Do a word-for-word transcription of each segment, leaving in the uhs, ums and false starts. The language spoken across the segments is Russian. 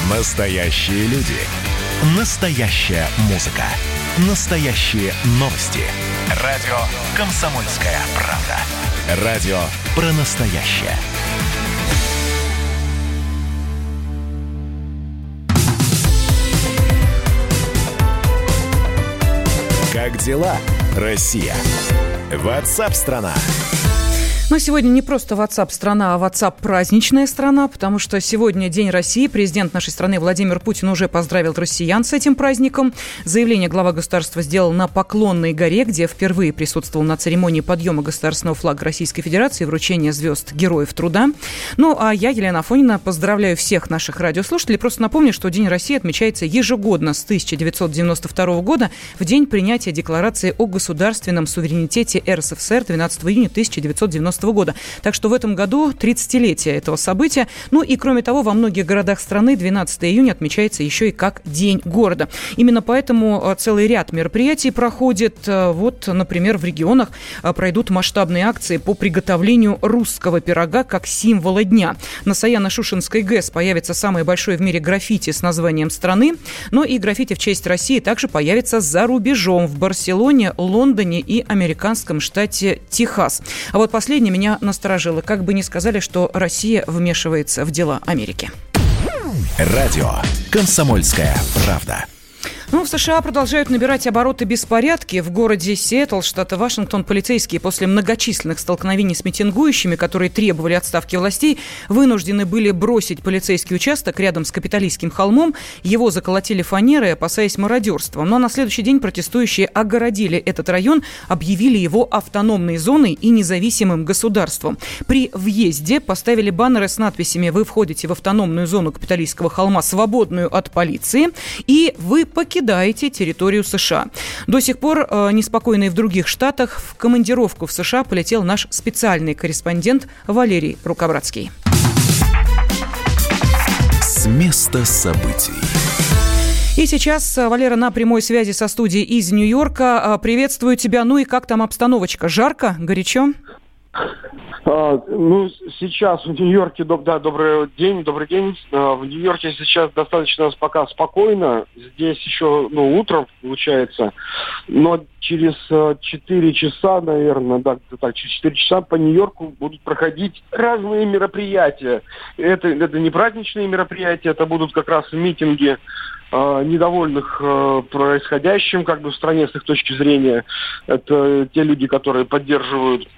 Настоящие люди. Настоящая музыка. Настоящие новости. Радио «Комсомольская правда». Радио про настоящее. Как дела, Россия? WhatsApp-страна. Но сегодня не просто WhatsApp-страна, а WhatsApp-праздничная страна, потому что сегодня День России. Президент нашей страны Владимир Путин уже поздравил россиян с этим праздником. Заявление глава государства сделал на Поклонной горе, где впервые присутствовал на церемонии подъема государственного флага Российской Федерации и вручения звезд Героев Труда. Ну, а я, Елена Афонина, поздравляю всех наших радиослушателей. Просто напомню, что День России отмечается ежегодно с тысяча девятьсот девяносто второго года, в день принятия Декларации о государственном суверенитете РСФСР двенадцатого июня тысяча девятьсот девяностого года. Так что в этом году тридцатилетие этого события. Ну и кроме того, во многих городах страны двенадцатого июня отмечается еще и как День города. Именно поэтому целый ряд мероприятий проходит. Вот, например, в регионах пройдут масштабные акции по приготовлению русского пирога как символа дня. На Саяно-Шушенской ГЭС появится самое большое в мире граффити с названием страны. Но и граффити в честь России также появится за рубежом в Барселоне, Лондоне и американском штате Техас. А вот последнее меня насторожило. Как бы ни сказали, что Россия вмешивается в дела Америки. Радио «Комсомольская правда». Ну, в США продолжают набирать обороты беспорядки. В городе Сиэтл, штата Вашингтон, полицейские после многочисленных столкновений с митингующими, которые требовали отставки властей, вынуждены были бросить полицейский участок рядом с Капитолийским холмом. Его заколотили фанерой, опасаясь мародерства. Но на следующий день протестующие огородили этот район, объявили его автономной зоной и независимым государством. При въезде поставили баннеры с надписями: «Вы входите в автономную зону Капитолийского холма, свободную от полиции, и вы покидаете покидаете территорию США». До сих пор э, неспокойно и в других штатах. В командировку в США полетел наш специальный корреспондент Валерий Рукобратский. С места событий. И сейчас, Валера, на прямой связи со студией из Нью-Йорка. Приветствую тебя. Ну и как там обстановочка? Жарко? Горячо? А, ну, сейчас в Нью-Йорке, да, добрый день, добрый день. А, в Нью-Йорке сейчас достаточно пока спокойно. Здесь еще, ну, утро получается. Но через четыре часа, наверное, да, так, через четыре часа по Нью-Йорку будут проходить разные мероприятия. Это, это не праздничные мероприятия, это будут как раз митинги э, недовольных э, происходящим, как бы, в стране с их точки зрения. Это те люди, которые поддерживают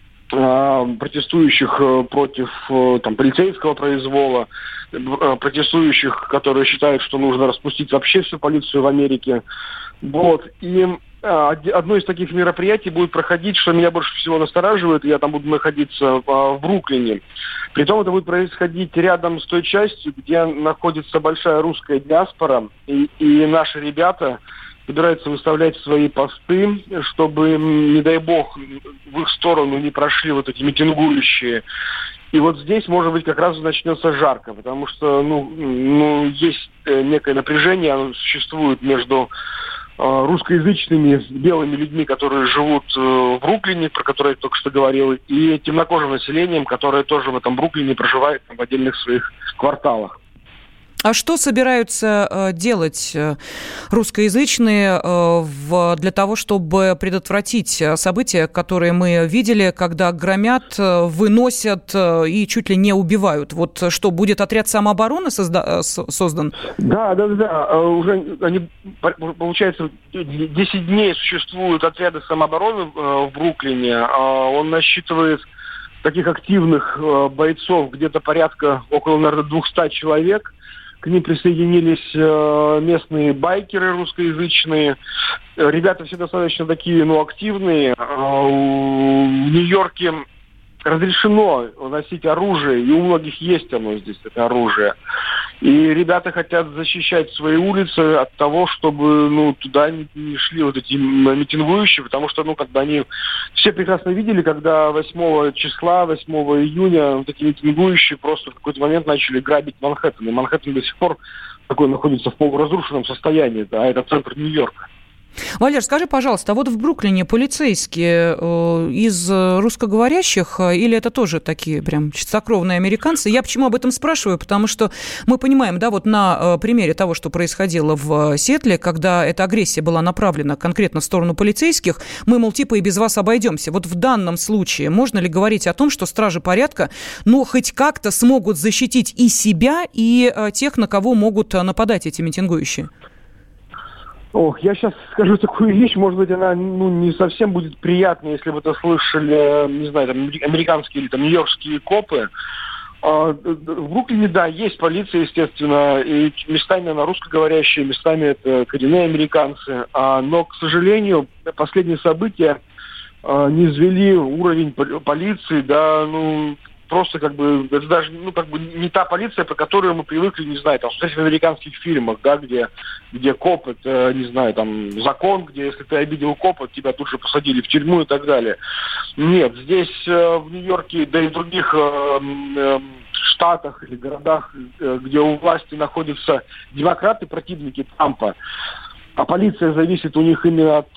протестующих против там, полицейского произвола, протестующих, которые считают, что нужно распустить вообще всю полицию в Америке. Вот. И одно из таких мероприятий будет проходить, что меня больше всего настораживает, я там буду находиться в Бруклине. Притом это будет происходить рядом с той частью, где находится большая русская диаспора, и, и наши ребята собираются выставлять свои посты, чтобы, не дай бог, в их сторону не прошли вот эти митингующие. И вот здесь, может быть, как раз начнется жарко, потому что, ну, ну есть некое напряжение, оно существует между э, русскоязычными белыми людьми, которые живут э, в Бруклине, про которые я только что говорил, и темнокожим населением, которое тоже в этом Бруклине проживает там, в отдельных своих кварталах. А что собираются э, делать э, русскоязычные э, в, для того, чтобы предотвратить события, которые мы видели, когда громят, э, выносят э, и чуть ли не убивают? Вот что, будет отряд самообороны созда- создан? Да, да, да. Уже они, получается, десять дней существуют отряды самообороны э, в Бруклине. Э, он насчитывает таких активных э, бойцов где-то порядка около, наверное, двухсот человек. К ним присоединились э, местные байкеры русскоязычные. Ребята все достаточно такие, ну, активные. Э, в Нью-Йорке разрешено носить оружие, и у многих есть оно здесь, это оружие. И ребята хотят защищать свои улицы от того, чтобы, ну, туда не, не шли вот эти митингующие, потому что, ну, как бы они все прекрасно видели, когда восьмого числа, восьмого июня вот эти митингующие просто в какой-то момент начали грабить Манхэттен. И Манхэттен до сих пор такой находится в полуразрушенном состоянии, да, это центр Нью-Йорка. Валер, скажи, пожалуйста, а вот в Бруклине полицейские э, из русскоговорящих или это тоже такие прям чистокровные американцы? Я почему об этом спрашиваю? Потому что мы понимаем, да, вот на э, примере того, что происходило в Сиэтле, когда эта агрессия была направлена конкретно в сторону полицейских, мы, мол, типа и без вас обойдемся. Вот в данном случае можно ли говорить о том, что стражи порядка, ну, хоть как-то смогут защитить и себя, и э, тех, на кого могут нападать эти митингующие? Ох, я сейчас скажу такую вещь, может быть, она ну, не совсем будет приятной, если бы это слышали, не знаю, там, американские или там нью-йоркские копы. В Бруклине, да, есть полиция, естественно, и местами она русскоговорящая, местами это коренные американцы. Но, к сожалению, последние события не извели уровень полиции, да, ну... Просто как бы, это даже, ну, как бы не та полиция, по которой мы привыкли, не знаю, там, смотреть в американских фильмах, да, где, где коп, это, не знаю, там, закон, где, если ты обидел копа, тебя тут же посадили в тюрьму и так далее. Нет, здесь, э, в Нью-Йорке, да и в других э, э, штатах или городах, э, где у власти находятся демократы, противники Трампа, а полиция зависит у них именно от,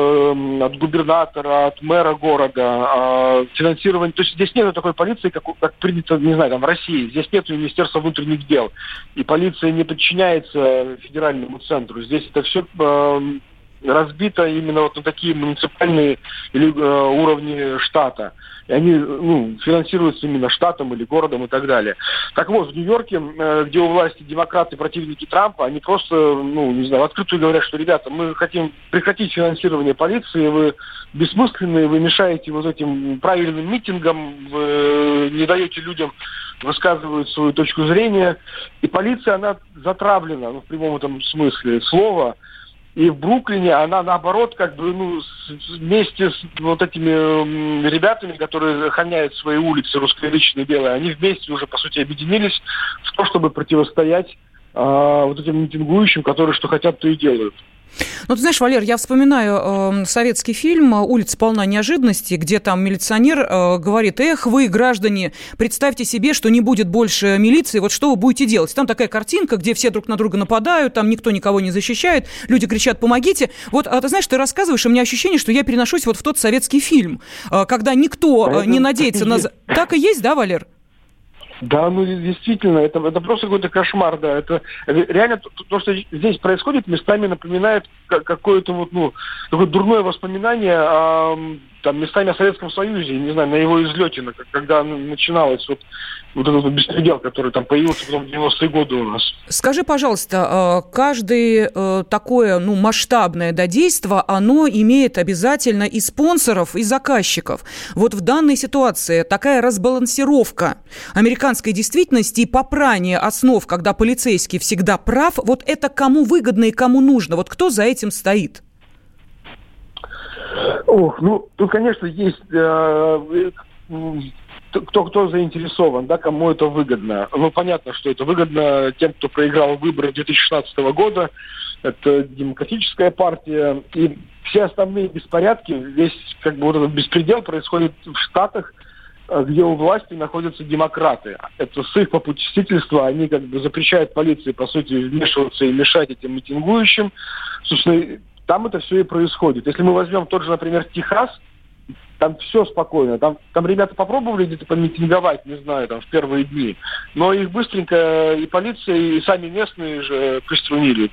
э, от губернатора, от мэра города, э, финансирование. То есть здесь нет такой полиции, как, как принято, не знаю, там в России. Здесь нет Министерства внутренних дел. И полиция не подчиняется федеральному центру. Здесь это все э, разбито именно вот на такие муниципальные или, э, уровни штата. И они ну, финансируются именно штатом или городом и так далее. Так вот, в Нью-Йорке, где у власти демократы, противники Трампа, они просто, ну, не знаю, в открытую говорят, что, ребята, мы хотим прекратить финансирование полиции, вы бессмысленные, вы мешаете вот этим правильным митингам, вы не даете людям высказывать свою точку зрения. И полиция, она затравлена, ну, в прямом этом смысле слова. И в Бруклине она, наоборот, как бы, ну, с, вместе с вот этими э, ребятами, которые охраняют свои улицы, русскоязычные белые, они вместе уже, по сути, объединились в то, чтобы противостоять э, вот этим митингующим, которые что хотят, то и делают. Ну, ты знаешь, Валер, я вспоминаю э, советский фильм «Улица полна неожиданностей», где там милиционер э, говорит: эх, вы, граждане, представьте себе, что не будет больше милиции, вот что вы будете делать? Там такая картинка, где все друг на друга нападают, там никто никого не защищает, люди кричат: помогите. Вот, а ты знаешь, ты рассказываешь, и у меня ощущение, что я переношусь вот в тот советский фильм, э, когда никто э, не надеется на... Так и есть, да, Валер? Да, ну действительно, это, это просто какой-то кошмар, да. Это, это реально то, то, что здесь происходит, местами напоминает какое-то вот, ну, такое дурное воспоминание о, там, местами о Советском Союзе, не знаю, на его излете, когда начиналось вот, вот этот беспредел, который там появился потом в девяностые годы у нас. Скажи, пожалуйста, каждое такое, ну, масштабное додейство, оно имеет обязательно и спонсоров, и заказчиков. Вот в данной ситуации такая разбалансировка американской действительности и попрание основ, когда полицейский всегда прав, вот это кому выгодно и кому нужно? Вот кто за этим стоит? Ох, ну, тут, конечно, есть э, кто, кто заинтересован, да, кому это выгодно. Ну, понятно, что это выгодно тем, кто проиграл выборы две тысячи шестнадцатого года. Это Демократическая партия. И все остальные беспорядки, весь как бы вот этот беспредел происходит в Штатах, где у власти находятся демократы. Это с их попустительства, они как бы запрещают полиции, по сути, вмешиваться и мешать этим митингующим. Собственно, там это все и происходит. Если мы возьмем тот же, например, Техас, там все спокойно. Там, там ребята попробовали где-то помитинговать, не знаю, там в первые дни, но их быстренько и полиция, и сами местные же приструнили.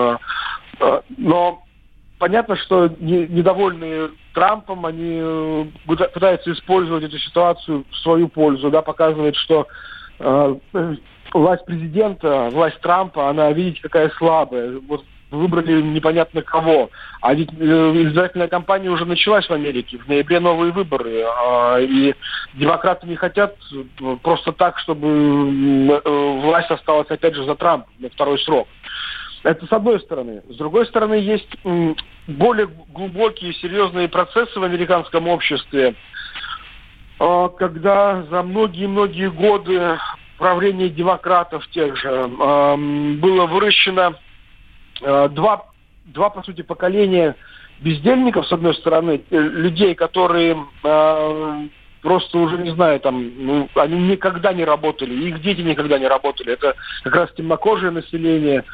Но понятно, что недовольные Трампом, они пытаются использовать эту ситуацию в свою пользу, да, показывать, что власть президента, власть Трампа, она, видите, какая слабая. Вот выбрали непонятно кого. А ведь избирательная кампания уже началась в Америке. В ноябре новые выборы. И демократы не хотят просто так, чтобы власть осталась опять же за Трампом на второй срок. Это с одной стороны. С другой стороны, есть более глубокие, серьезные процессы в американском обществе, когда за многие-многие годы правления демократов тех же было выращено Два, два, по сути, поколения бездельников, с одной стороны, людей, которые э, просто уже, не знаю, там, ну, они никогда не работали, их дети никогда не работали. Это как раз темнокожее население.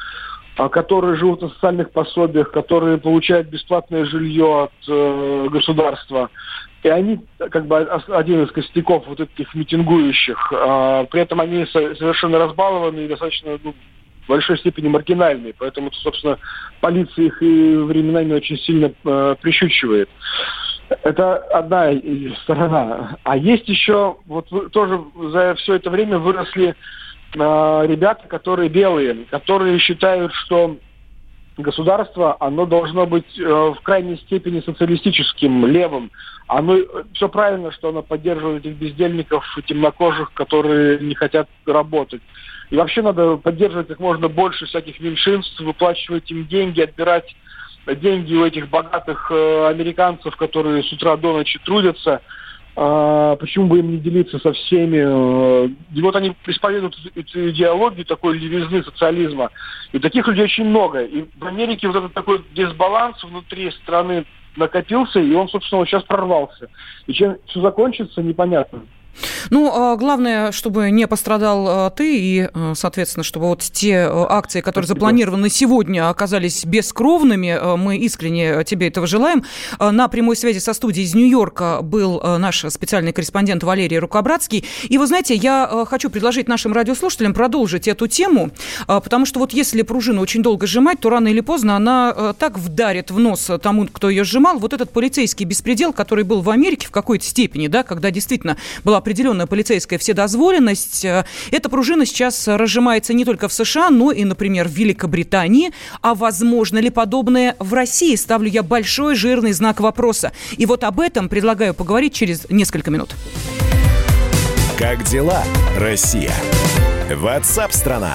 которые живут на социальных пособиях, которые получают бесплатное жилье от э, государства. И они, как бы, один из костяков вот этих митингующих. Э, при этом они со- совершенно разбалованы и достаточно, ну, в большой степени маргинальные. Поэтому, собственно, полиция их и временами очень сильно э, прищучивает. Это одна сторона. А есть еще, вот тоже за все это время выросли э, ребята, которые белые, которые считают, что государство, оно должно быть э, в крайней степени социалистическим, левым. Оно, все правильно, что оно поддерживает этих бездельников, темнокожих, которые не хотят работать. И вообще надо поддерживать как можно больше всяких меньшинств, выплачивать им деньги, отбирать деньги у этих богатых э, американцев, которые с утра до ночи трудятся. Э, почему бы им не делиться со всеми? И вот они исповедуют эту идеологию такой левизны социализма. И таких людей очень много. И в Америке вот этот такой дисбаланс внутри страны накопился, и он, собственно, вот сейчас прорвался. И чем все закончится, непонятно. Ну, главное, чтобы не пострадал ты и, соответственно, чтобы вот те акции, которые Спасибо. запланированы сегодня, оказались бескровными. Мы искренне тебе этого желаем. На прямой связи со студией из Нью-Йорка был наш специальный корреспондент Валерий Рукобратский. И вы знаете, я хочу предложить нашим радиослушателям продолжить эту тему, потому что вот если пружину очень долго сжимать, то рано или поздно она так вдарит в нос тому, кто ее сжимал. Вот этот полицейский беспредел, который был в Америке в какой-то степени, да, когда действительно была определенная полицейская вседозволенность. Эта пружина сейчас разжимается не только в США, но и, например, в Великобритании. А возможно ли подобное в России? Ставлю я большой жирный знак вопроса. И вот об этом предлагаю поговорить через несколько минут. Как дела, Россия? WhatsApp-страна.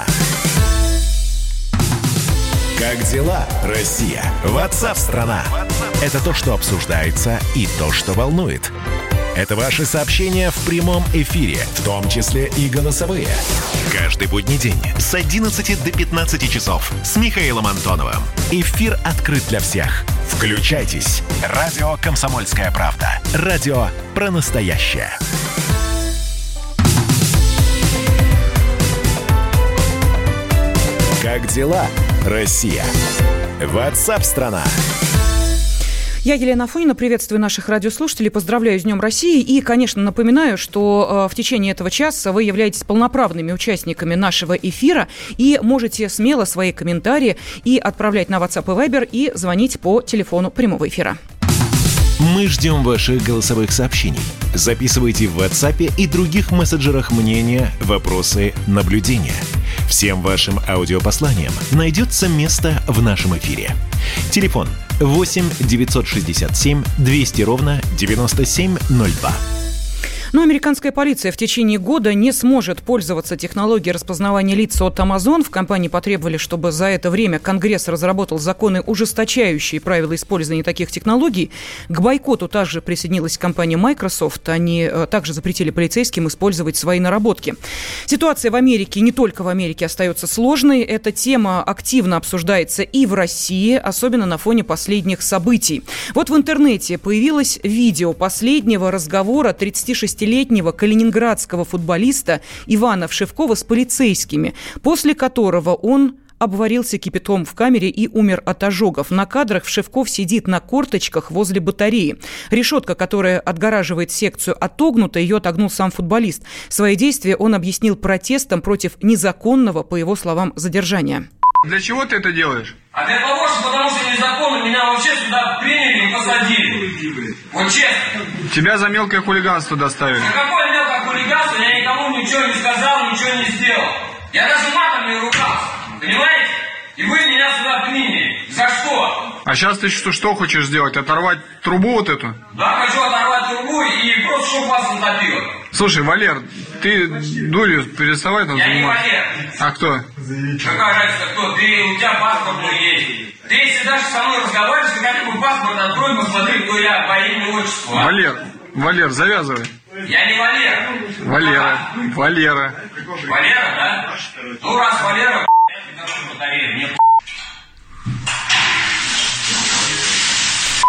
Как дела, Россия? WhatsApp-страна. Это то, что обсуждается, и то, что волнует. Это ваши сообщения в прямом эфире, в том числе и голосовые. Каждый будний день с одиннадцати до пятнадцати часов с Михаилом Антоновым. Эфир открыт для всех. Включайтесь. Радио «Комсомольская правда». Радио про настоящее. Как дела, Россия? WhatsApp-страна. Я, Елена Афонина, приветствую наших радиослушателей, поздравляю с Днем России и, конечно, напоминаю, что э, в течение этого часа вы являетесь полноправными участниками нашего эфира и можете смело свои комментарии и отправлять на WhatsApp и Viber и звонить по телефону прямого эфира. Мы ждем ваших голосовых сообщений. Записывайте в WhatsApp и других мессенджерах мнения, вопросы, наблюдения. Всем вашим аудиопосланиям найдется место в нашем эфире. Телефон восемь девятьсот шестьдесят семь двести ровно девяносто семь ноль два. Но американская полиция в течение года не сможет пользоваться технологией распознавания лиц от Amazon. В компании потребовали, чтобы за это время Конгресс разработал законы, ужесточающие правила использования таких технологий. К бойкоту также присоединилась компания Microsoft. Они также запретили полицейским использовать свои наработки. Ситуация в Америке, не только в Америке, остается сложной. Эта тема активно обсуждается и в России, особенно на фоне последних событий. Вот в интернете появилось видео последнего разговора тридцатишестилетнего калининградского футболиста Ивана Вшивкова с полицейскими, после которого он обварился кипятком в камере и умер от ожогов. На кадрах Вшивков сидит на корточках возле батареи. Решетка, которая отгораживает секцию, отогнута, ее отогнул сам футболист. Свои действия он объяснил протестом против незаконного, по его словам, задержания. Для чего ты это делаешь? А для того, что потому что незаконно меня вообще сюда приняли и посадили. Вот честно. Тебя за мелкое хулиганство доставили. За какое мелкое хулиганство? Я никому ничего не сказал, ничего не сделал. Я даже матом не ругался. Понимаете? И вы меня сюда приняли. За что? А сейчас ты что, что хочешь сделать? Оторвать трубу вот эту? Да, хочу оторвать трубу и просто чтобы вас натопило. Слушай, Валер, ты дурью переставай там я заниматься. Я не Валер. А кто? Какая разница, кто? Ты, у тебя паспорт мой есть. Ты если даже со мной разговариваешь, ты хотя бы паспорт открой, посмотри, кто я, по имени, отчеству. А? Валер, Валер, завязывай. Я не Валера. Валера, Валера. Валера, да? Ну, раз Валера, я тебе дам батарею, мне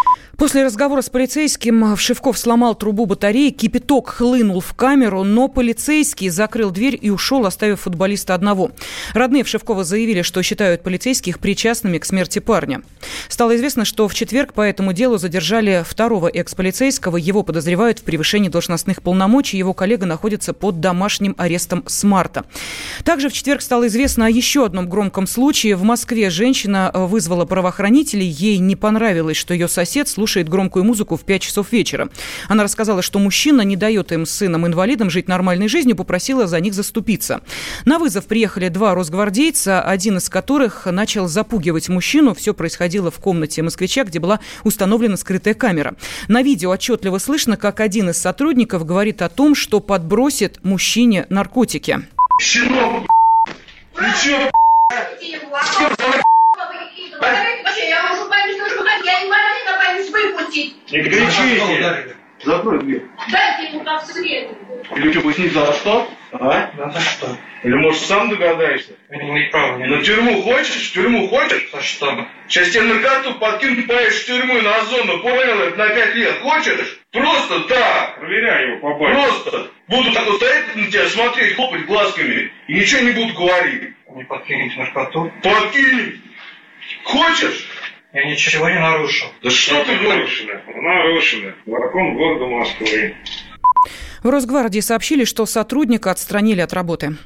После разговора с полицейским Вшивков сломал трубу батареи, кипяток хлынул в камеру, но полицейский закрыл дверь и ушел, оставив футболиста одного. Родные Вшивкова заявили, что считают полицейских причастными к смерти парня. Стало известно, что в четверг по этому делу задержали второго экс-полицейского. Его подозревают в превышении должностных полномочий. Его коллега находится под домашним арестом с марта. Также в четверг стало известно о еще одном громком случае. В Москве женщина вызвала правоохранителей. Ей не понравилось, что ее сосед слушает громкую музыку в пять часов вечера. Она рассказала, что мужчина не дает им с сыном-инвалидом жить нормальной жизнью, попросила за них заступиться. На вызов приехали два росгвардейца, один из которых начал запугивать мужчину. Все происходило в комнате москвича, где была установлена скрытая камера. На видео отчетливо слышно, как один из сотрудников говорит о том, что подбросит мужчине наркотики. Щенок, ты чё, я уже пойму, что выходить, я не могу на память выпустить. Не кричите. Закрой дверь. Дайте ему там свет. Или что, пояснить за что? А? Да за что? Или, может, сам догадаешься? Я не имею права. На тюрьму хочешь? В тюрьму хочешь? За что? Сейчас тебе наркоту подкинут, поедешь в тюрьму на зону, понял? Это на пять лет. Хочешь? Просто так. Проверяй его, побачь. Просто. Буду так вот стоять на тебя, смотреть, хлопать глазками. И ничего не буду говорить. Не подкинете наркоту? Подкинь. Хочешь? Я ничего не нарушил. Да что ты нарушено? Нарушено. Закон города Москвы. В Росгвардии сообщили, что сотрудника отстранили от работы.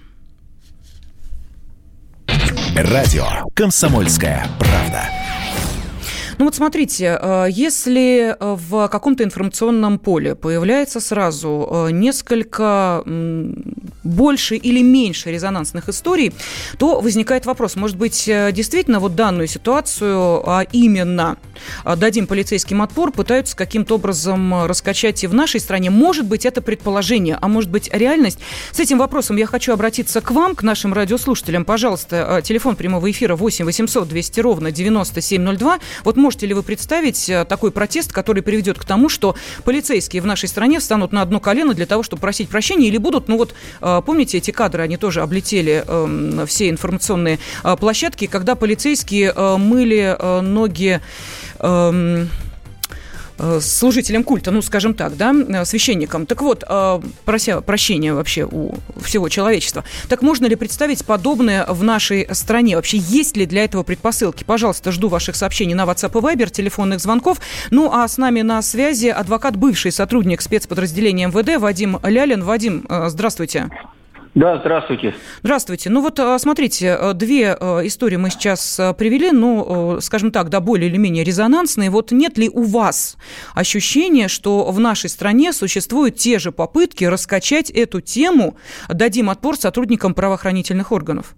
Радио «Комсомольская правда». Ну вот смотрите, если в каком-то информационном поле появляется сразу несколько больше или меньше резонансных историй, то возникает вопрос, может быть, действительно вот данную ситуацию, а именно дадим полицейским отпор, пытаются каким-то образом раскачать и в нашей стране. Может быть, это предположение, а может быть, реальность. С этим вопросом я хочу обратиться к вам, к нашим радиослушателям. Пожалуйста, телефон прямого эфира восемь восемьсот двести ровно девяносто семь ноль два. Вот можете ли вы представить такой протест, который приведет к тому, что полицейские в нашей стране встанут на одно колено для того, чтобы просить прощения, или будут, ну вот, помните, эти кадры, они тоже облетели э, все информационные э, площадки, когда полицейские э, мыли э, ноги э, служителям культа, ну, скажем так, да, священникам. Так вот, прося прощения вообще у всего человечества. Так можно ли представить подобное в нашей стране? Вообще, есть ли для этого предпосылки? Пожалуйста, жду ваших сообщений на WhatsApp и Viber, телефонных звонков. Ну, а с нами на связи адвокат, бывший сотрудник спецподразделения эм вэ дэ Вадим Лялин. Вадим, здравствуйте. Да, здравствуйте. Здравствуйте. Ну вот, смотрите, две истории мы сейчас привели, ну, скажем так, да, более или менее резонансные. Вот нет ли у вас ощущения, что в нашей стране существуют те же попытки раскачать эту тему «дадим отпор сотрудникам правоохранительных органов»?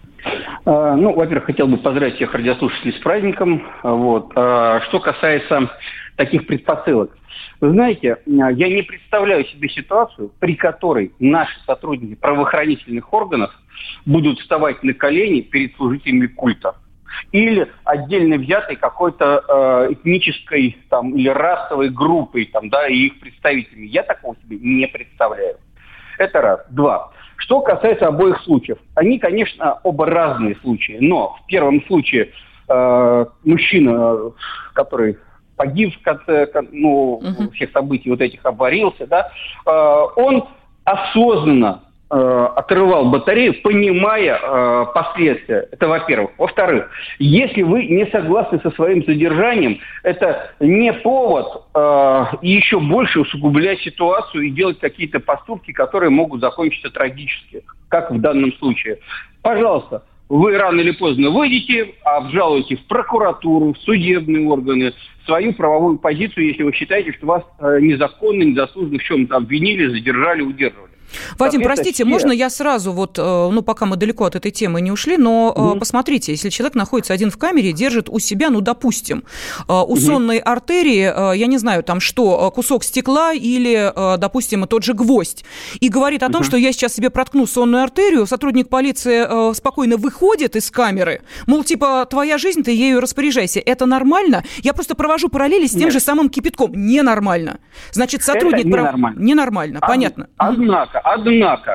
Ну, во-первых, хотел бы поздравить всех радиослушателей с праздником. Вот. Что касается таких предпосылок. Вы знаете, я не представляю себе ситуацию, при которой наши сотрудники правоохранительных органов будут вставать на колени перед служителями культа. Или отдельно взятой какой-то э, этнической там, или расовой группой там, да, и их представителями. Я такого себе не представляю. Это раз. Два. Что касается обоих случаев. Они, конечно, оба разные случаи. Но в первом случае э, мужчина, который погиб в конце ну, uh-huh. всех событий вот этих, обварился, да, э, он осознанно э, отрывал батарею, понимая э, последствия. Это во-первых. Во-вторых, если вы не согласны со своим задержанием, это не повод э, еще больше усугублять ситуацию и делать какие-то поступки, которые могут закончиться трагически, как в данном случае. Пожалуйста, вы рано или поздно выйдете, обжалуете в прокуратуру, в судебные органы свою правовую позицию, если вы считаете, что вас э, незаконно, незаслуженно в чем-то обвинили, задержали, удерживали. Вадим, простите, все... можно я сразу, вот, ну, пока мы далеко от этой темы не ушли, но mm-hmm. посмотрите, если человек находится один в камере, держит у себя, ну, допустим, у mm-hmm. сонной артерии, я не знаю, там что, кусок стекла или, допустим, тот же гвоздь, и говорит о том, mm-hmm. что я сейчас себе проткну сонную артерию, сотрудник полиции спокойно выходит из камеры, мол, типа, твоя жизнь, ты ею распоряжайся. Это нормально? Я просто провожу параллели с тем Нет. же самым кипятком. Ненормально. Значит, сотрудник... Это ненормально. Прав... Ненормально, Од... понятно. Однако, Однако,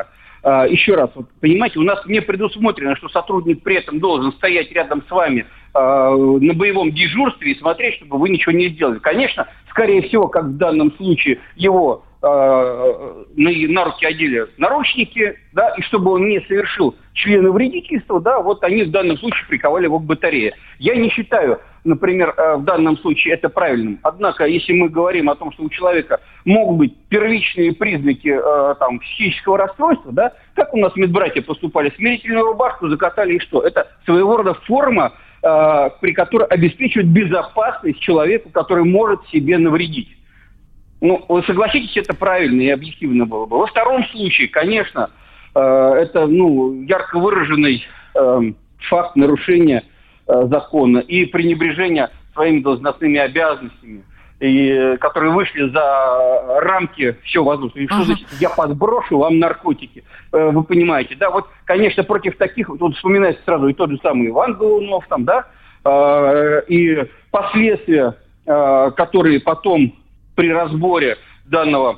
А, еще раз, вот, понимаете, у нас не предусмотрено, что сотрудник при этом должен стоять рядом с вами а, на боевом дежурстве и смотреть, чтобы вы ничего не сделали. Конечно, скорее всего, как в данном случае, его а, на, на руки одели наручники, да, и чтобы он не совершил членовредительство, да, вот они в данном случае приковали его к батарее. Я не считаю, например, в данном случае это правильным. Однако, если мы говорим о том, что у человека могут быть первичные признаки э, там, психического расстройства, да, как у нас медбратья поступали, смирительную рубашку закатали и что? Это своего рода форма, э, при которой обеспечивает безопасность человеку, который может себе навредить. Ну, вы согласитесь, это правильно и объективно было бы. Во втором случае, конечно, э, это ну, ярко выраженный э, факт нарушения э, закона и пренебрежения своими должностными обязанностями, и, которые вышли за рамки всего возможного. И что ага. значит, я подброшу вам наркотики? Э, вы понимаете, да? Вот, конечно, против таких, вот вспоминается сразу и тот же самый Иван Голунов, там, да, э, и последствия, э, которые потом при разборе данного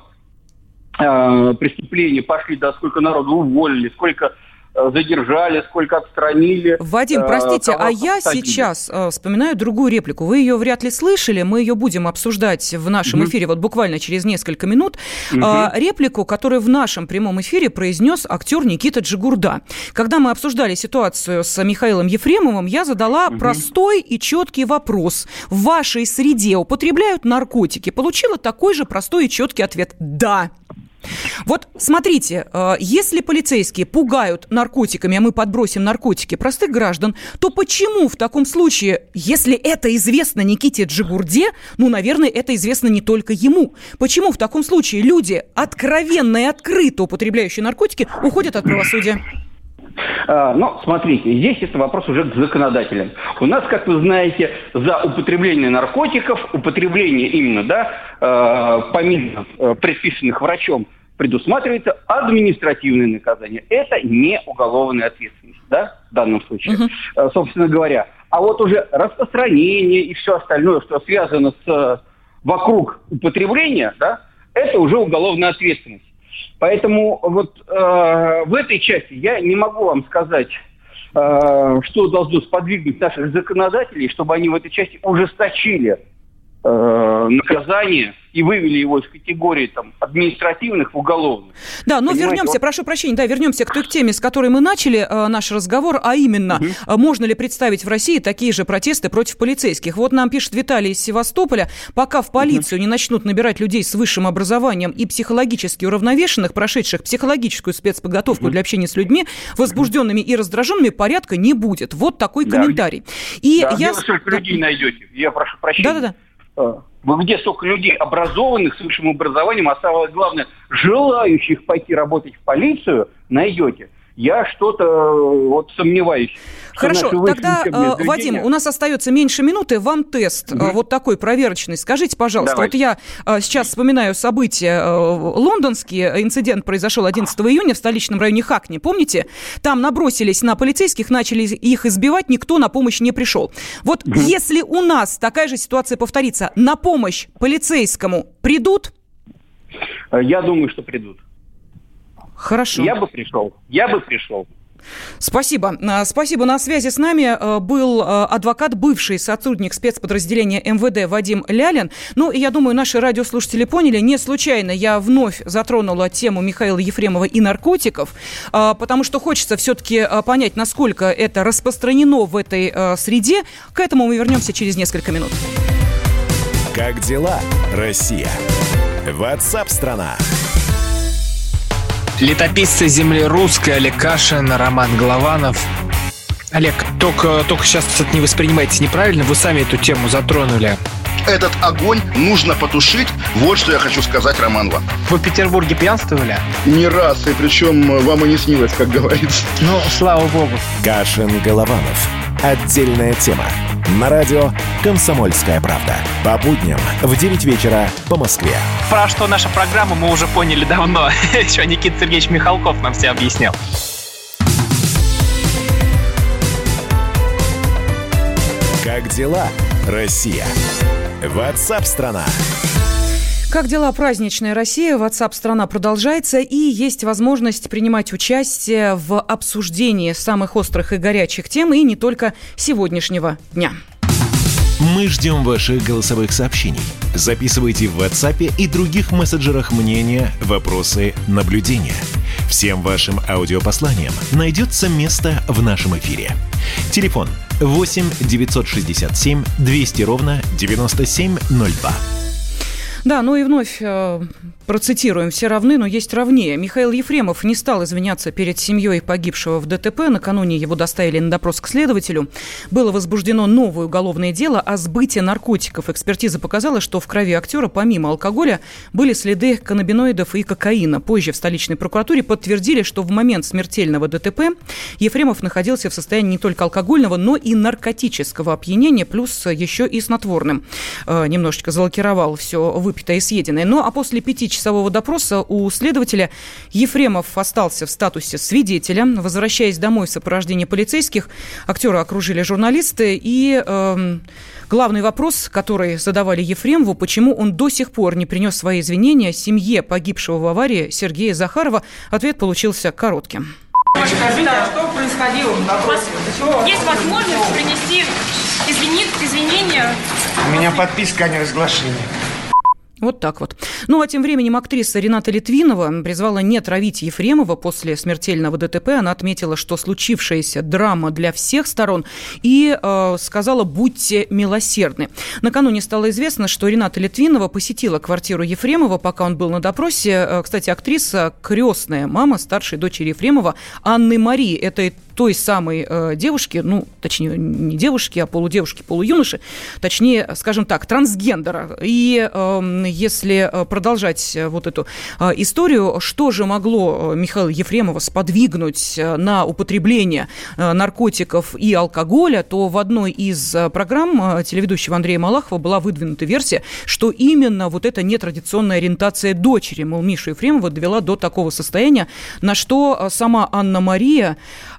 э, преступления пошли, да, сколько народу уволили, сколько э, задержали, сколько отстранили. Вадим, э, простите, а я посадили. сейчас э, вспоминаю другую реплику. Вы ее вряд ли слышали, мы ее будем обсуждать в нашем mm-hmm. эфире вот буквально через несколько минут. Mm-hmm. Э, реплику, которую в нашем прямом эфире произнес актер Никита Джигурда. Когда мы обсуждали ситуацию с Михаилом Ефремовым, я задала mm-hmm. простой и четкий вопрос. В вашей среде употребляют наркотики? Получила такой же простой и четкий ответ «да». Вот смотрите, если полицейские пугают наркотиками, а мы подбросим наркотики простых граждан, то почему в таком случае, если это известно Никите Джигурде, ну, наверное, это известно не только ему, почему в таком случае люди, откровенно и открыто употребляющие наркотики, уходят от правосудия? Ну, смотрите, здесь это вопрос уже к законодателям. У нас, как вы знаете, за употребление наркотиков, употребление именно, да, помимо предписанных врачом, предусматривается административное наказание. Это не уголовная ответственность, да, в данном случае, uh-huh. собственно говоря. А вот уже распространение и все остальное, что связано с вокруг употребления, да, это уже уголовная ответственность. Поэтому вот э, в этой части я не могу вам сказать, э, что должно сподвигнуть наших законодателей, чтобы они в этой части ужесточили э, наказание и вывели его из категории там, административных в уголовных. Да, но Понимаете, вернемся, вот... прошу прощения, да, вернемся к той теме, с которой мы начали э, наш разговор, а именно, угу. можно ли представить в России такие же протесты против полицейских? Вот нам пишет Виталий из Севастополя, пока в полицию угу. не начнут набирать людей с высшим образованием и психологически уравновешенных, прошедших психологическую спецподготовку угу. для общения с людьми, возбужденными и раздраженными, порядка не будет. Вот такой да. комментарий. И да, я... Где вы столько людей найдете? Я прошу прощения. Да-да-да. Вы где столько людей образованных, с высшим образованием, а самое главное, желающих пойти работать в полицию, найдете? Я что-то вот сомневаюсь. Хорошо, тогда, э, Вадим, у нас остается меньше минуты. Вам тест угу. э, вот такой проверочный. Скажите, пожалуйста, Давайте. вот я э, сейчас вспоминаю события э, лондонские. Инцидент произошел одиннадцатого июня в столичном районе Хакни. Помните? Там набросились на полицейских, начали их избивать, никто на помощь не пришел. Вот угу. если у нас такая же ситуация повторится, на помощь полицейскому придут? Я думаю, что придут. Хорошо. Я бы пришел. Я бы пришел. Спасибо. Спасибо. На связи с нами был адвокат, бывший сотрудник спецподразделения эм вэ дэ Вадим Лялин. Ну, и я думаю, наши радиослушатели поняли, не случайно я вновь затронула тему Михаила Ефремова и наркотиков, потому что хочется все-таки понять, насколько это распространено в этой среде. К этому мы вернемся через несколько минут. Как дела, Россия? WhatsApp-страна. Летописцы земли русской Олег Кашин, Роман Голованов. Олег, только, только сейчас это не воспринимайте неправильно, вы сами эту тему затронули. Этот огонь нужно потушить. Вот что я хочу сказать, Роман вам. Вы в Петербурге пьянствовали? Не раз, и причем вам и не снилось, как говорится. Ну, слава богу. Кашин, Голованов. Отдельная тема. На радио «Комсомольская правда». По будням в девять вечера по Москве. Про что наша программа мы уже поняли давно. Еще Никита Сергеевич Михалков нам все объяснял. Как дела, Россия? WhatsApp-страна. Как дела, праздничная Россия? WhatsApp-страна продолжается, и есть возможность принимать участие в обсуждении самых острых и горячих тем, и не только сегодняшнего дня. Мы ждем ваших голосовых сообщений. Записывайте в WhatsApp и других мессенджерах мнения, вопросы, наблюдения. Всем вашим аудиопосланиям найдется место в нашем эфире. Телефон восемь девятьсот шестьдесят семь двести ровно девяносто семь ноль два. Да, ну и вновь э, процитируем: «Все равны, но есть равнее». Михаил Ефремов не стал извиняться перед семьей погибшего в ДТП. Накануне его доставили на допрос к следователю. Было возбуждено новое уголовное дело о сбытии наркотиков. Экспертиза показала, что в крови актера помимо алкоголя были следы каннабиноидов и кокаина. Позже в столичной прокуратуре подтвердили, что в момент смертельного ДТП Ефремов находился в состоянии не только алкогольного, но и наркотического опьянения, плюс еще и снотворным. Э, немножечко залакировал все выпитое и съеденное. Ну а после пятичасового допроса у следователя Ефремов остался в статусе свидетеля. Возвращаясь домой в сопровождении полицейских, актера окружили журналисты. И э, главный вопрос, который задавали Ефремову: почему он до сих пор не принес свои извинения семье погибшего в аварии Сергея Захарова, ответ получился коротким. Скажите, а что происходило в допросе? Есть возможность принести извини... извинения? У меня подписка о неразглашении. Вот так вот. Ну, а тем временем актриса Рената Литвинова призвала не травить Ефремова после смертельного ДТП. Она отметила, что случившаяся драма для всех сторон, и э, сказала: будьте милосердны. Накануне стало известно, что Рената Литвинова посетила квартиру Ефремова, пока он был на допросе. Кстати, актриса – крестная мама старшей дочери Ефремова Анны Марии, этой той самой э, девушки, ну, точнее, не девушки, а полудевушки, полуюноши, точнее, скажем так, трансгендера. И э, если продолжать вот эту э, историю, что же могло Михаила Ефремова сподвигнуть на употребление э, наркотиков и алкоголя, то в одной из программ телеведущего Андрея Малахова была выдвинута версия, что именно вот эта нетрадиционная ориентация дочери, мол, Мишу Ефремова довела до такого состояния, на что сама Анна Мария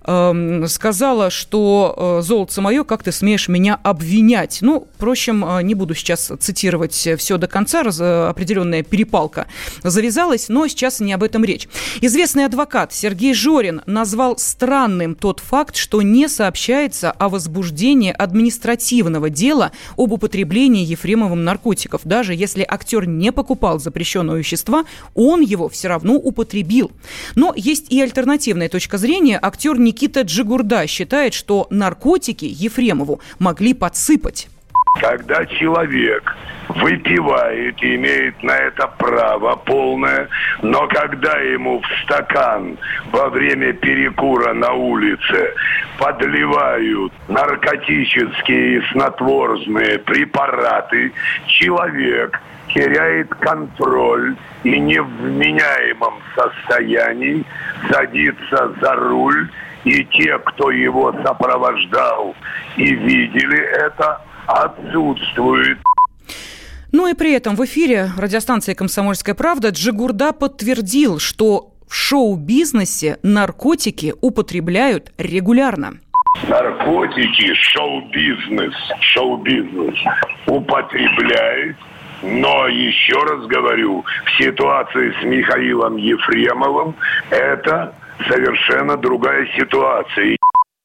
сказала, что «золотце мое, как ты смеешь меня обвинять?» Ну, впрочем, не буду сейчас цитировать все до конца, раз, определенная перепалка завязалась, но сейчас не об этом речь. Известный адвокат Сергей Жорин назвал странным тот факт, что не сообщается о возбуждении административного дела об употреблении Ефремовым наркотиков. Даже если актер не покупал запрещенного вещества, он его все равно употребил. Но есть и альтернативная точка зрения. Актер Никита Джигурда считает, что наркотики Ефремову могли подсыпать. Когда человек выпивает и имеет на это право полное, но когда ему в стакан во время перекура на улице подливают наркотические и снотворные препараты, человек теряет контроль и не в вменяемом состоянии садится за руль, и те, кто его сопровождал и видели это, отсутствуют. Ну и при этом в эфире радиостанции «Комсомольская правда» Джигурда подтвердил, что в шоу-бизнесе наркотики употребляют регулярно. Наркотики, шоу-бизнес, шоу-бизнес употребляет, но еще раз говорю, в ситуации с Михаилом Ефремовым это совершенно другая ситуация.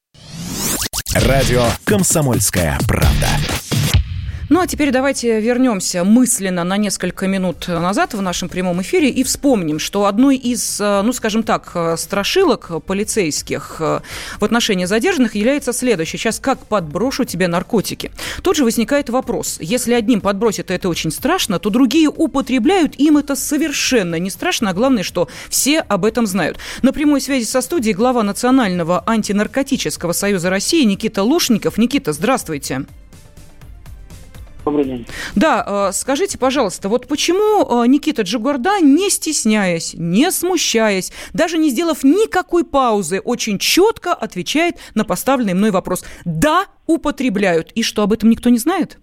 Радио «Комсомольская правда». Ну, а теперь давайте вернемся мысленно на несколько минут назад в нашем прямом эфире и вспомним, что одной из, ну, скажем так, страшилок полицейских в отношении задержанных является следующее. Сейчас как подброшу тебе наркотики? Тут же возникает вопрос. Если одним подбросят, это очень страшно, то другие употребляют, им это совершенно не страшно, а главное, что все об этом знают. На прямой связи со студией глава Национального антинаркотического союза России Никита Лушников. Никита, здравствуйте. Добрый день. Да, скажите, пожалуйста, вот почему Никита Джигурда, не стесняясь, не смущаясь, даже не сделав никакой паузы, очень четко отвечает на поставленный мной вопрос? Да, употребляют. И что, об этом никто не знает?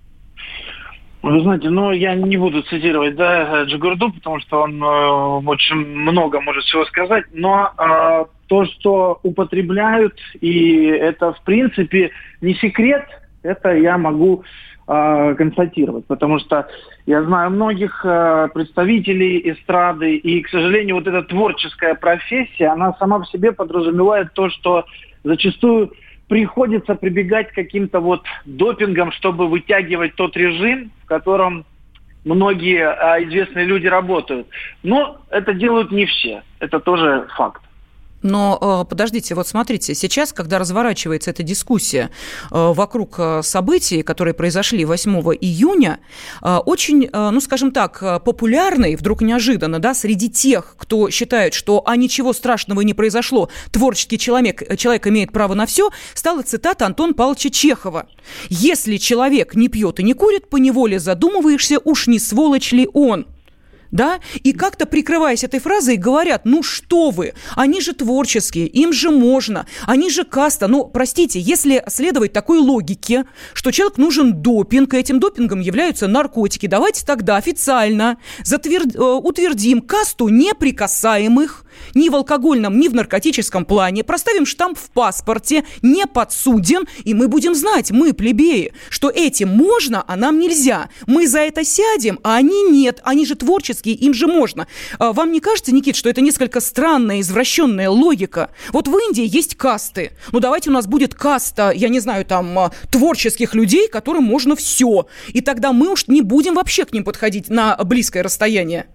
Вы знаете, ну, я не буду цитировать, да, Джигурду, потому что он э, очень много может всего сказать, но э, то, что употребляют, и это, в принципе, не секрет. Это я могу э, констатировать, потому что я знаю многих э, представителей эстрады, и, к сожалению, вот эта творческая профессия, она сама по себе подразумевает то, что зачастую приходится прибегать к каким-то вот допингам, чтобы вытягивать тот режим, в котором многие а, известные люди работают. Но это делают не все. Это тоже факт. Но подождите, вот смотрите, сейчас, когда разворачивается эта дискуссия вокруг событий, которые произошли восьмого июня, очень, ну, скажем так, популярной, вдруг неожиданно, да, среди тех, кто считает, что а ничего страшного не произошло, творческий человек, человек имеет право на все, стала цитата Антона Павловича Чехова. «Если человек не пьет и не курит, поневоле задумываешься, уж не сволочь ли он». Да? И как-то, прикрываясь этой фразой, говорят, ну что вы, они же творческие, им же можно, они же каста. Ну, простите, если следовать такой логике, что человек нужен допинг, и этим допингом являются наркотики, давайте тогда официально затверд... утвердим касту неприкасаемых ни в алкогольном, ни в наркотическом плане, проставим штамп в паспорте, не подсуден, и мы будем знать, мы, плебеи, что этим можно, а нам нельзя. Мы за это сядем, а они нет, они же творческие, им же можно. Вам не кажется, Никит, что это несколько странная, извращенная логика? Вот в Индии есть касты. Ну, давайте у нас будет каста, я не знаю, там, творческих людей, которым можно все. И тогда мы уж не будем вообще к ним подходить на близкое расстояние.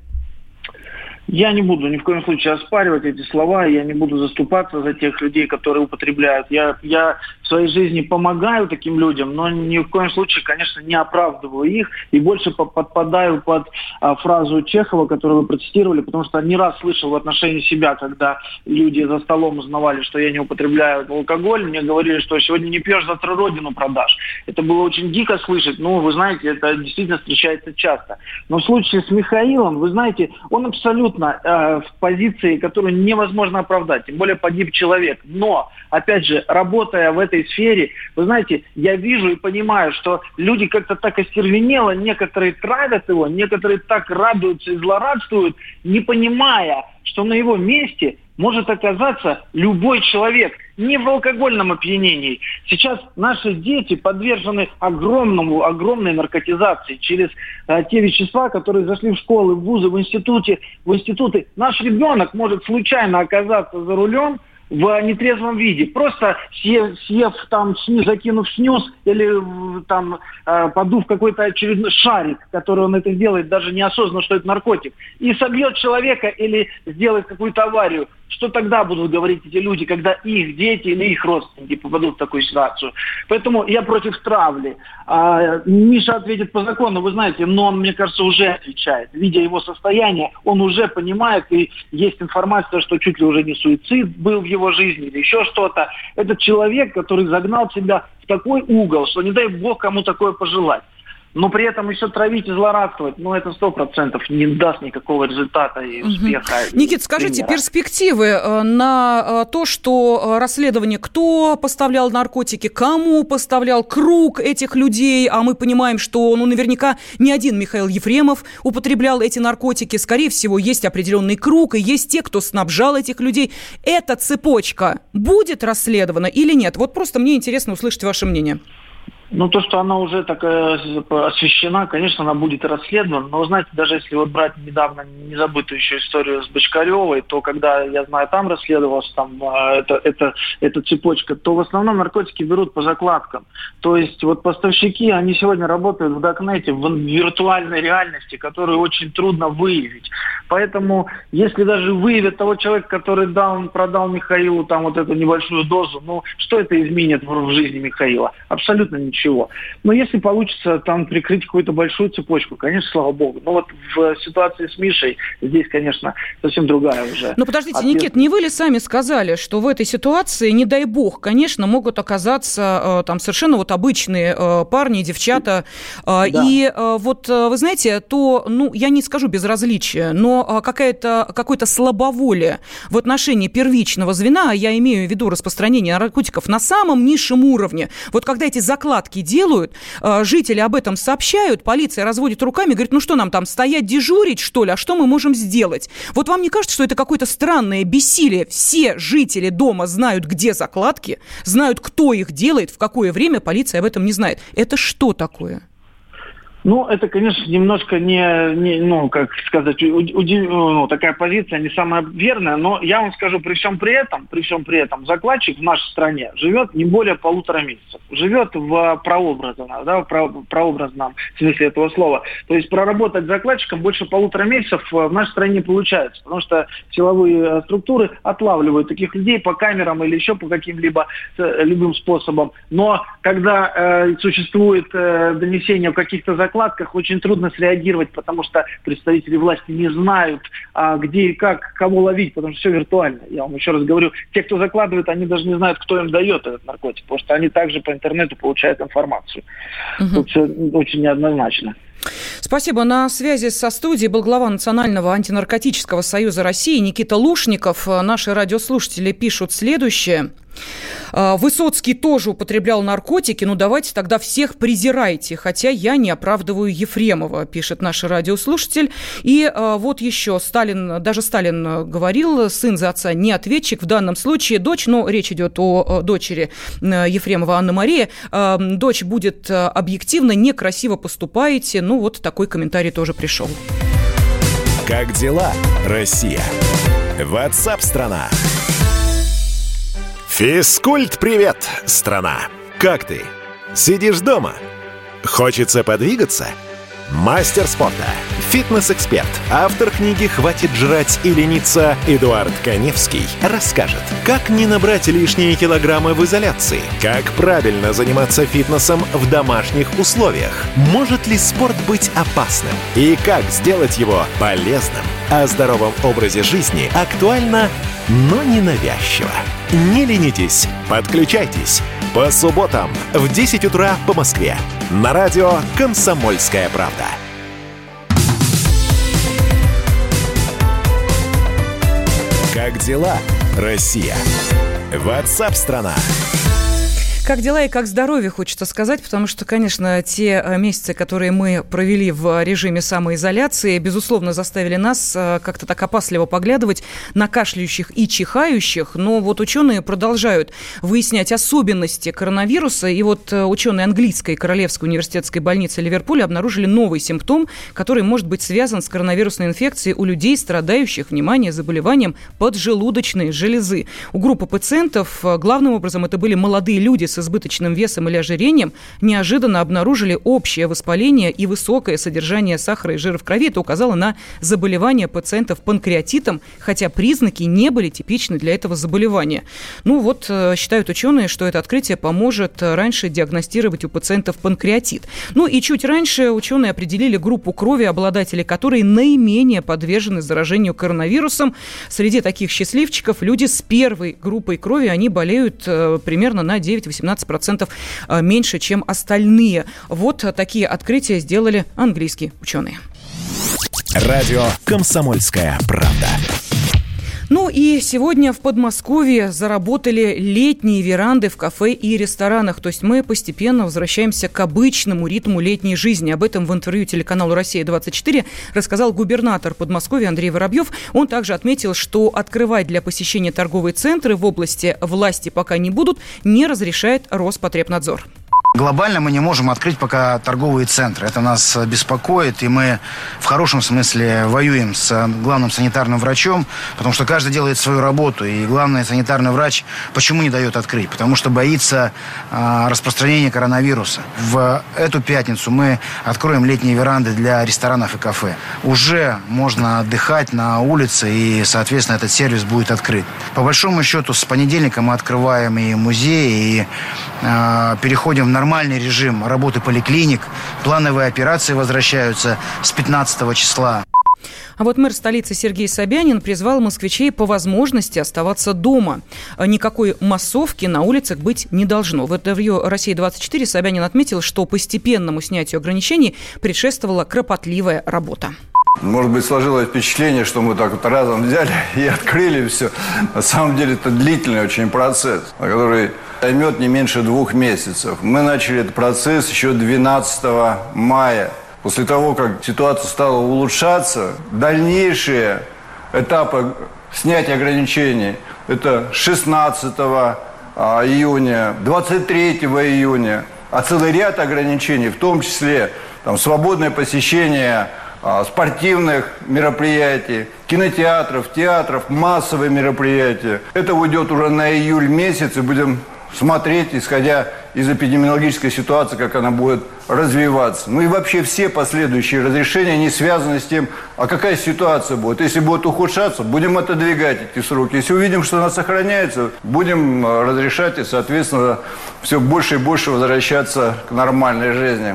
Я не буду ни в коем случае оспаривать эти слова, я не буду заступаться за тех людей, которые употребляют. Я, я в своей жизни помогаю таким людям, но ни в коем случае, конечно, не оправдываю их и больше подпадаю под а, фразу Чехова, которую вы процитировали, потому что не раз слышал в отношении себя, когда люди за столом узнавали, что я не употребляю алкоголь, мне говорили, что сегодня не пьешь, завтра родину продашь. Это было очень дико слышать, но вы знаете, это действительно встречается часто. Но в случае с Михаилом, вы знаете, он абсолютно в позиции, которую невозможно оправдать, тем более погиб человек. Но, опять же, работая в этой сфере, вы знаете, я вижу и понимаю, что люди как-то так остервенело, некоторые травят его, некоторые так радуются и злорадствуют, не понимая, что на его месте может оказаться любой человек, не в алкогольном опьянении. Сейчас наши дети подвержены огромному, огромной наркотизации через э, те вещества, которые зашли в школы, в вузы, в институте, в институты. Наш ребенок может случайно оказаться за рулем в нетрезвом виде, просто съев, съев там, закинув снюс или там э, подув какой-то очередной шарик, который он это делает, даже неосознанно, что это наркотик, и собьет человека или сделает какую-то аварию. Что тогда будут говорить эти люди, когда их дети или их родственники попадут в такую ситуацию? Поэтому я против травли. А, Миша ответит по закону, вы знаете, но он, мне кажется, уже отвечает. Видя его состояние, он уже понимает, и есть информация, что чуть ли уже не суицид был в его жизни или еще что-то. Этот человек, который загнал себя в такой угол, что не дай бог кому такое пожелать. Но при этом еще травить и злорадствовать, ну, это сто процентов не даст никакого результата и успеха. Угу. Никит, скажите, примера. Перспективы на то, что расследование, кто поставлял наркотики, кому поставлял, круг этих людей, а мы понимаем, что, ну, наверняка не один Михаил Ефремов употреблял эти наркотики, скорее всего, есть определенный круг, и есть те, кто снабжал этих людей. Эта цепочка будет расследована или нет? Вот просто мне интересно услышать ваше мнение. Ну, то, что она уже такая освещена, конечно, она будет расследована. Но, знаете, даже если вот брать недавно незабытую еще историю с Бочкаревой, то когда, я знаю, там расследовалась там, это, это, эта цепочка, то в основном наркотики берут по закладкам. То есть вот поставщики, они сегодня работают в даркнете, в виртуальной реальности, которую очень трудно выявить. Поэтому, если даже выявят того человека, который дал, продал Михаилу там вот эту небольшую дозу, ну, что это изменит в жизни Михаила? Абсолютно ничего. Но если получится там прикрыть какую-то большую цепочку, конечно, слава богу. Но вот в ситуации с Мишей здесь, конечно, совсем другая уже. Ну, подождите, ответ... Никит, не вы ли сами сказали, что в этой ситуации, не дай бог, конечно, могут оказаться там совершенно вот обычные парни, девчата. Да. И вот, вы знаете, то, ну, я не скажу безразличие, но какая-то, какое-то слабоволие в отношении первичного звена, я имею в виду распространение наркотиков на самом низшем уровне. Вот когда эти закладки закладки делают, жители об этом сообщают, полиция разводит руками, говорит, ну что нам там, стоять дежурить, что ли, а что мы можем сделать? Вот вам не кажется, что это какое-то странное бессилие? Все жители дома знают, где закладки, знают, кто их делает, в какое время, полиция об этом не знает. Это что такое? Ну, это, конечно, немножко не, не ну, как сказать, удив, ну, такая позиция не самая верная, но я вам скажу, при всем при этом, при всем при этом, закладчик в нашей стране живет не более полутора месяцев. Живет в прообразном, да, в прообразном смысле этого слова. То есть проработать закладчиком больше полутора месяцев в нашей стране не получается, потому что силовые структуры отлавливают таких людей по камерам или еще по каким-либо любым способом. Но когда э, существует э, донесение о каких-то закладках, закладках очень трудно среагировать, потому что представители власти не знают, а, где и как, кого ловить, потому что все виртуально. Я вам еще раз говорю, те, кто закладывает, они даже не знают, кто им дает этот наркотик, потому что они также по интернету получают информацию. Угу. Тут все очень неоднозначно. Спасибо. На связи со студией был глава Национального антинаркотического союза России Никита Лушников. Наши радиослушатели пишут следующее. Высоцкий тоже употреблял наркотики, ну давайте тогда всех презирайте, хотя я не оправдываю Ефремова, пишет наш радиослушатель. И а, вот еще Сталин, даже Сталин говорил, сын за отца не ответчик, в данном случае дочь, но речь идет о, о дочери Ефремова Анны Марии, а, дочь будет объективно, некрасиво поступаете, ну вот такой комментарий тоже пришел. Как дела, Россия? WhatsApp-страна. Физкульт-привет, страна! Как ты? Сидишь дома? Хочется подвигаться? Мастер спорта, фитнес-эксперт, автор книги «Хватит жрать и лениться» Эдуард Каневский расскажет, как не набрать лишние килограммы в изоляции, как правильно заниматься фитнесом в домашних условиях, может ли спорт быть опасным и как сделать его полезным. О здоровом образе жизни актуально, но не навязчиво. Не ленитесь, подключайтесь. По субботам в десять утра по Москве. На радио «Комсомольская правда». Как дела, Россия? WhatsApp-страна. Как дела и как здоровье, хочется сказать, потому что, конечно, те месяцы, которые мы провели в режиме самоизоляции, безусловно, заставили нас как-то так опасливо поглядывать на кашляющих и чихающих, но вот ученые продолжают выяснять особенности коронавируса, и вот ученые английской Королевской университетской больницы Ливерпуля обнаружили новый симптом, который может быть связан с коронавирусной инфекцией у людей, страдающих, внимание, заболеванием поджелудочной железы. У группы пациентов, главным образом, это были молодые люди с избыточным весом или ожирением, неожиданно обнаружили общее воспаление и высокое содержание сахара и жира в крови. Это указало на заболевание пациентов панкреатитом, хотя признаки не были типичны для этого заболевания. Ну вот, считают ученые, что это открытие поможет раньше диагностировать у пациентов панкреатит. Ну и чуть раньше ученые определили группу крови, обладателей которой наименее подвержены заражению коронавирусом. Среди таких счастливчиков люди с первой группой крови, они болеют примерно на девять-восемнадцать процентов меньше, чем остальные. Вот такие открытия сделали английские ученые. Радио «Комсомольская правда». Ну и сегодня в Подмосковье заработали летние веранды в кафе и ресторанах. То есть мы постепенно возвращаемся к обычному ритму летней жизни. Об этом в интервью телеканалу «Россия-двадцать четыре» рассказал губернатор Подмосковья Андрей Воробьев. Он также отметил, что открывать для посещения торговые центры в области власти пока не будут, не разрешает Роспотребнадзор. Глобально мы не можем открыть пока торговые центры. Это нас беспокоит, и мы в хорошем смысле воюем с главным санитарным врачом, потому что каждый делает свою работу, и главный санитарный врач почему не дает открыть? Потому что боится а, распространения коронавируса. В эту пятницу мы откроем летние веранды для ресторанов и кафе. Уже можно отдыхать на улице, и, соответственно, этот сервис будет открыт. По большому счету, с понедельника мы открываем и музеи, и а, переходим в нормальный Нормальный режим работы поликлиник, плановые операции возвращаются с пятнадцатого числа. А вот мэр столицы Сергей Собянин призвал москвичей по возможности оставаться дома. Никакой массовки на улицах быть не должно. В интервью «Россия-двадцать четыре» Собянин отметил, что постепенному снятию ограничений предшествовала кропотливая работа. Может быть, сложилось впечатление, что мы так вот разом взяли и открыли все. На самом деле это длительный очень процесс, который займет не меньше двух месяцев. Мы начали этот процесс еще двенадцатого мая. После того, как ситуация стала улучшаться, дальнейшие этапы снятия ограничений – это шестнадцатого июня, двадцать третьего июня, а целый ряд ограничений, в том числе там, свободное посещение а, спортивных мероприятий, кинотеатров, театров, массовые мероприятия. Это уйдет уже на июль месяц, и будем смотреть, исходя из эпидемиологической ситуации, как она будет развиваться. Ну и вообще все последующие разрешения не связаны с тем, а какая ситуация будет. Если будет ухудшаться, будем отодвигать эти сроки. Если увидим, что она сохраняется, будем разрешать и, соответственно, все больше и больше возвращаться к нормальной жизни.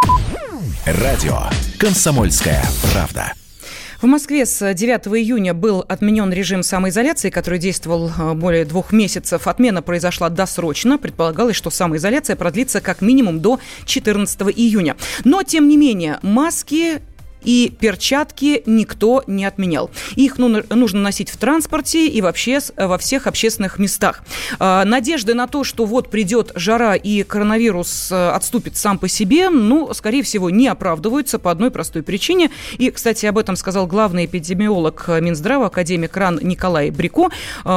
Радио «Комсомольская правда». В Москве с девятого июня был отменен режим самоизоляции, который действовал более двух месяцев. Отмена произошла досрочно. Предполагалось, что самоизоляция продлится как минимум до четырнадцатого июня. Но, тем не менее, маски и перчатки никто не отменял. Их нужно носить в транспорте и вообще во всех общественных местах. Надежды на то, что вот придет жара и коронавирус отступит сам по себе, ну, скорее всего, не оправдываются по одной простой причине. И, кстати, об этом сказал главный эпидемиолог Минздрава, академик РАН Николай Брико.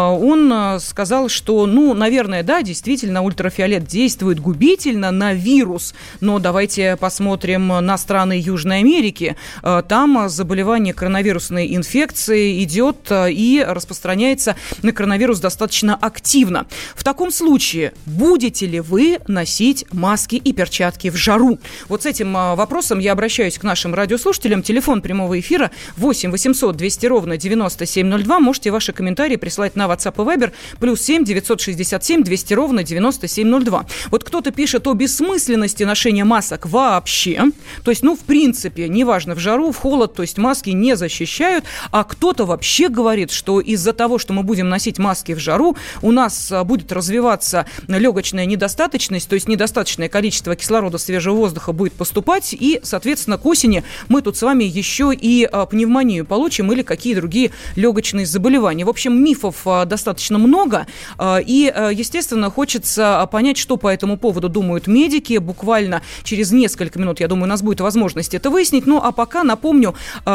Он сказал, что, ну, наверное, да, действительно, ультрафиолет действует губительно на вирус, но давайте посмотрим на страны Южной Америки. Там заболевание коронавирусной инфекцией идет и распространяется на коронавирус достаточно активно. В таком случае будете ли вы носить маски и перчатки в жару? Вот с этим вопросом я обращаюсь к нашим радиослушателям. Телефон прямого эфира восемь восемьсот двести ровно девяносто семь ноль два. Можете ваши комментарии присылать на WhatsApp и Viber плюс семь девятьсот шестьдесят семь двести ровно девяносто семь ноль два. Вот кто-то пишет о бессмысленности ношения масок вообще. То есть, ну, в принципе, неважно, в жару, в холод, то есть маски не защищают, а кто-то вообще говорит, что из-за того, что мы будем носить маски в жару, у нас будет развиваться легочная недостаточность, то есть недостаточное количество кислорода свежего воздуха будет поступать, и, соответственно, к осени мы тут с вами еще и пневмонию получим или какие другие легочные заболевания. В общем, мифов достаточно много, и, естественно, хочется понять, что по этому поводу думают медики. Буквально через несколько минут, я думаю, у нас будет возможность это выяснить. Ну, а пока напомню,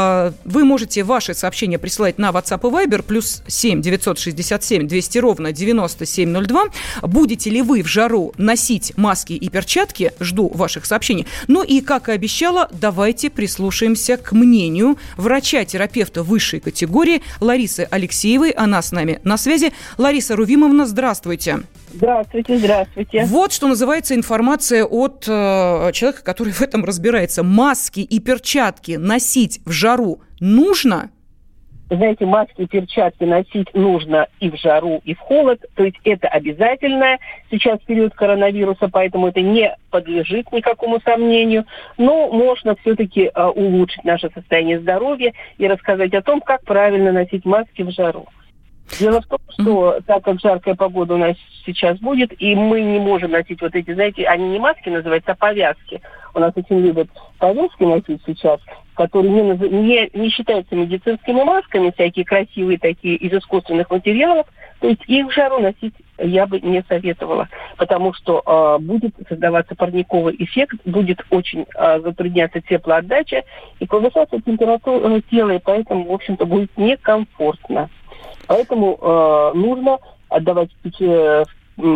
вы можете ваши сообщения присылать на WhatsApp и Viber плюс семь девятьсот шестьдесят семь двести ровно девяносто семь ноль два. Будете ли вы в жару носить маски и перчатки? Жду ваших сообщений. Ну и, как и обещала, давайте прислушаемся к мнению врача-терапевта высшей категории Ларисы Алексеевой. Она с нами на связи. Лариса Рувимовна, здравствуйте. Здравствуйте, здравствуйте. Вот что называется информация от э, человека, который в этом разбирается. Маски и перчатки носить в жару нужно? Знаете, маски и перчатки носить нужно и в жару, и в холод. То есть это обязательно. Сейчас период коронавируса, поэтому это не подлежит никакому сомнению. Но можно все-таки э, улучшить наше состояние здоровья и рассказать о том, как правильно носить маски в жару. Дело в том, что так как жаркая погода у нас сейчас будет, и мы не можем носить вот эти, знаете, они не маски называются, а повязки. У нас очень любят повязки носить сейчас, которые не, не, не считаются медицинскими масками, всякие красивые такие из искусственных материалов. То есть их в жару носить я бы не советовала, потому что э, будет создаваться парниковый эффект, будет очень э, затрудняться теплоотдача и повышаться температура тела, и поэтому, в общем-то, будет некомфортно. Поэтому э, нужно отдавать э,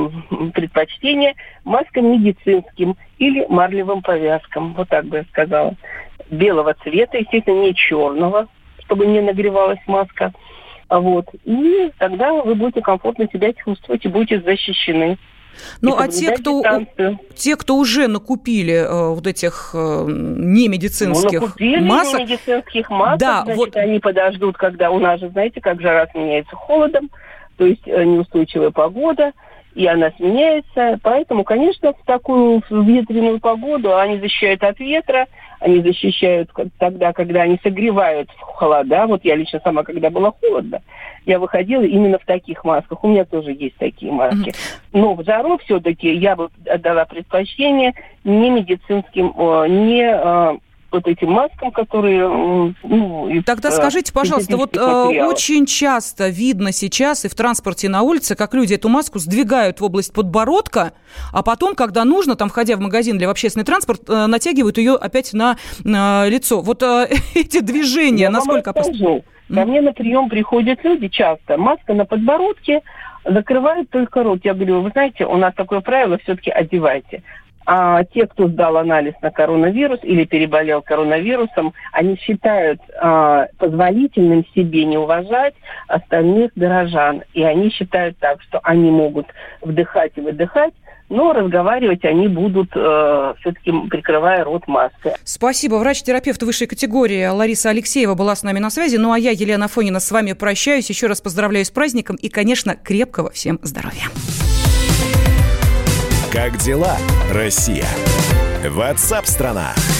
предпочтение маскам медицинским или марлевым повязкам. Вот так бы я сказала. Белого цвета, естественно, не черного, чтобы не нагревалась маска. Вот. И тогда вы будете комфортно себя чувствовать и будете защищены. Ну, а те кто, те, кто уже накупили э, вот этих э, немедицинских ну, накупили масок... немедицинских масок, да, значит, вот... они подождут, когда у нас же, знаете, как жара сменяется холодом, то есть э, неустойчивая погода, и она сменяется. Поэтому, конечно, в такую ветреную погоду они защищают от ветра, они защищают тогда, когда они согревают в холода. Вот я лично сама, когда было холодно, я выходила именно в таких масках. У меня тоже есть такие маски. Но в жару все-таки я бы отдала предпочтение не медицинским, не вот этим маскам, которые... Ну, из, Тогда скажите, пожалуйста, вот материалов. Очень часто видно сейчас и в транспорте, и на улице, как люди эту маску сдвигают в область подбородка, а потом, когда нужно, там, входя в магазин или в общественный транспорт, натягивают ее опять на, на лицо. Вот эти движения, Я насколько опасны? Ко мне на прием приходят люди часто. Маска на подбородке, закрывает только рот. Я говорю, вы знаете, у нас такое правило, все-таки одевайте. А те, кто сдал анализ на коронавирус или переболел коронавирусом, они считают а, позволительным себе не уважать остальных горожан. И они считают так, что они могут вдыхать и выдыхать, но разговаривать они будут, э, все-таки прикрывая рот маской. Спасибо. Врач-терапевт высшей категории Лариса Алексеева была с нами на связи. Ну а я, Елена Афонина, с вами прощаюсь. Еще раз поздравляю с праздником и, конечно, крепкого всем здоровья. Как дела, Россия? WhatsApp-страна.